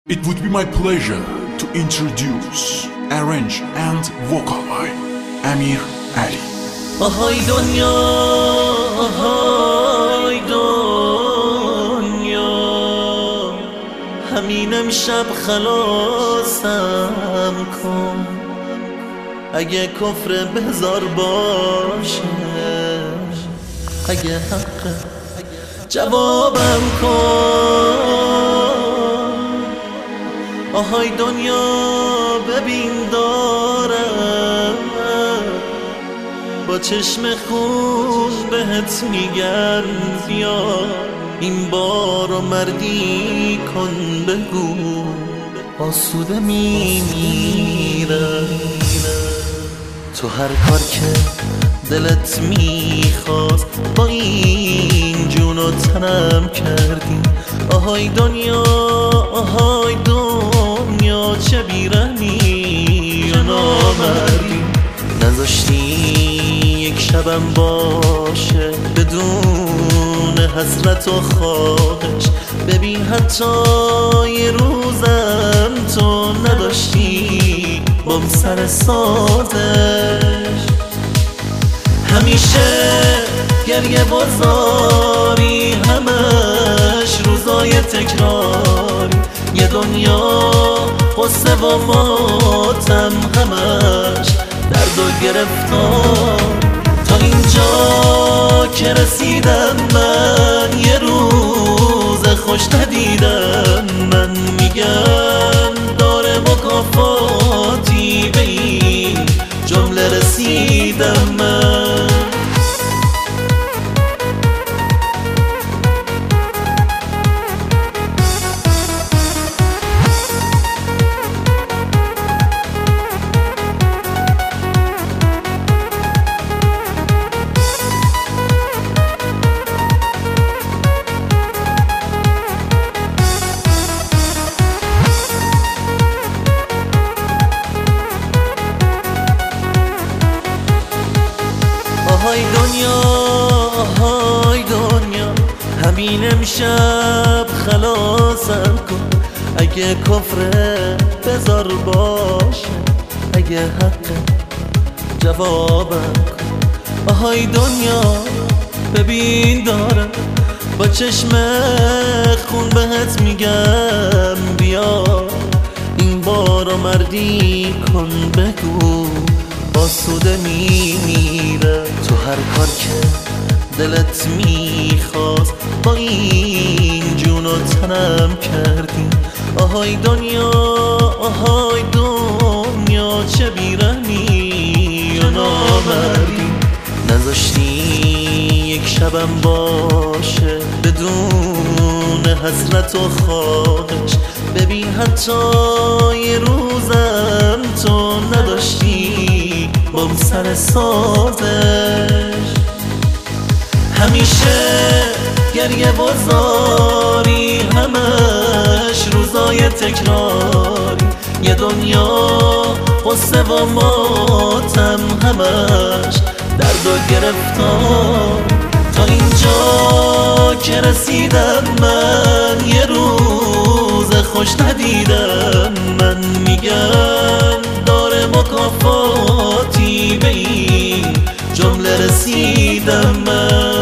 It would be my pleasure to introduce, arrange and vocal by Amir Ali. آهای دنیا، آهای دنیا، همین امشب خلاصم کن. اگه کفر بهزار باشه، اگه حق جوابم کن. آهای دنیا ببین دارم با چشم خون بهت میگن بیا، این بارو مردی کن، بگو آسوده میمیرم. تو هر کار که دلت میخواست با این جون و تنم کردی. آهای دنیا، آهای دنیا، چه بیرحمی و نامردی. نذاشتی یک شبم باشه بدون حسرت و خواهش. ببین حتی یه روزم تو نداشتی بام سر سازش. همیشه گریه بازاری، همش روزای تکراری. یه دنیا قصه و ماتم، همش درد و گرفتار. تا اینجا که رسیدم من، یه روز خوش ندیدم. من میگم داره مکافاتی، به این جمله رسیدم من. آهای دنیا، آهای دنیا، همین امشب خلاصم کن. اگه کفر بذار باشه، اگه حق جوابم کن. آهای دنیا ببین دارم با چشم خون بهت میگم بیا، این بارو مردی کن، بگو آسوده میمیره. تو هر کار که دلت میخواست با این جون و تنم کردی. آهای دنیا، آهای دنیا، چه بیرحمی و نامردی. نذاشتی یک شبم باشه بدون حسرت و خواهش. ببین حتی یه روزم تو نداشتی بام سر سازش. همیشه گریه بازاری، همش روزای تکراری. یه دنیا قصه و ماتم، همش درد و گرفتار. تا اینجا که رسیدم من، یه روز خوش ندیدم. من میگم داره مکافاتی، به این جمله رسیدم من.